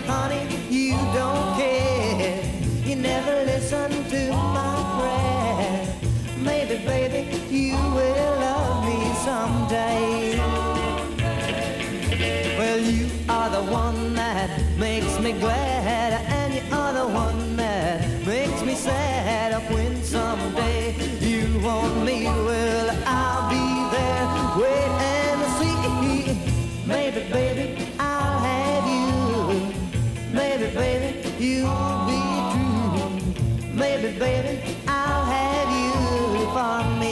honey, you don't care. You never listen to my prayer. Maybe, baby, you will love me someday. Well, you are the one that makes me glad, and you are the one that makes me sad. When someday you want me, well, I'll be there. Wait and see. Maybe, baby, I'll have you. Maybe, baby, you'll be true. Maybe, baby, I'll have you for me.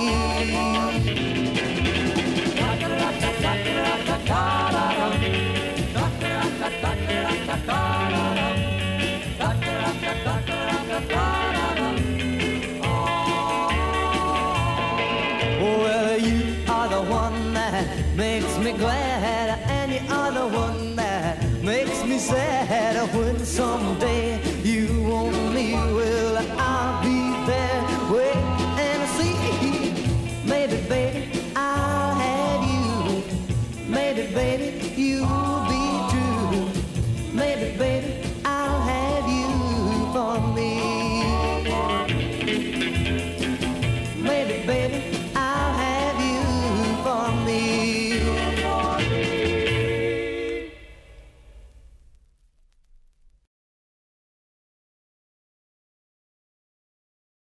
Well, you are the one that makes me glad, and you are the one that makes me sad. When someday you want me, well, I'll be there. Wait and see. Maybe, baby, I'll have you. Maybe, baby, you